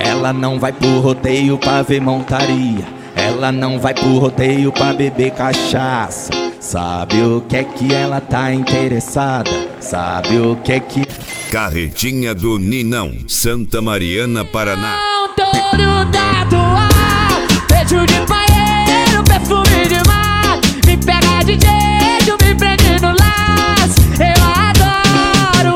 Ela não vai pro rodeio pra ver montaria. Ela não vai pro rodeio pra beber cachaça. Sabe o que é que ela tá interessada? Sabe o que é que... Carretinha do Ninão, Santa Mariana, Paraná. Todo tatuado, peito de paeiro, perfume de mar. Me pega de jeito, me prende no laço. Eu adoro.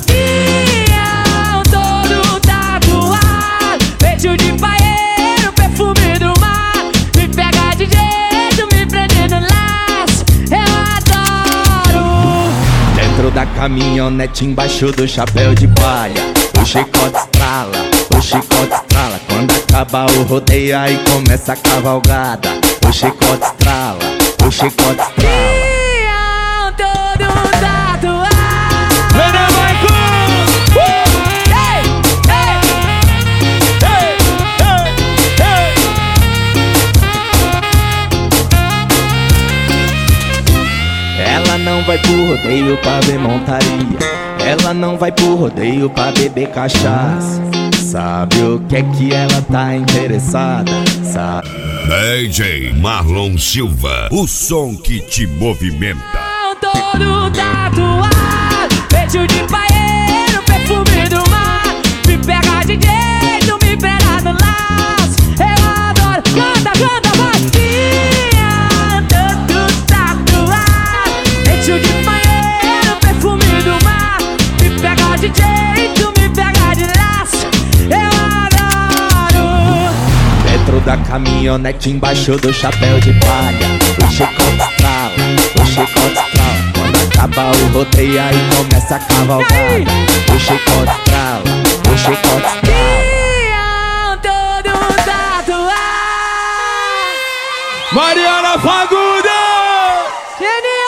Ião, todo tatuado, peito de paeiro, perfume do mar. Me pega de jeito, me prende no laço. Eu adoro. Dentro da caminhonete, embaixo do chapéu de palha, o chicote estrala, o chicote estrala. Quando acaba o rodeio, aí começa a cavalgada. O chicote estrala, o chicote estrala. Ião, todo tatuado. Ela não vai pro rodeio pra ver montaria. Ela não vai pro rodeio pra beber cachaça. Sabe o que é que ela tá interessada? Sabe? DJ Marlon Silva, o som que te movimenta. Todo tatuado, peito de paeiro, perfume do mar. Me pega de jeito, me pega no laço. Eu adoro, canta, canta, vai. Todo tatuado, peito de paeiro, perfume do mar. Me pega de jeito, me pega de laço. Eu adoro. Dentro da caminhonete, embaixo do chapéu de palha, o chicote estrala, o chicote estrala. Quando acaba o rodeio, aí começa a cavalgada. O chicote estrala, o chicote estrala. Ião, todo tatuado. Mariana Fagundes!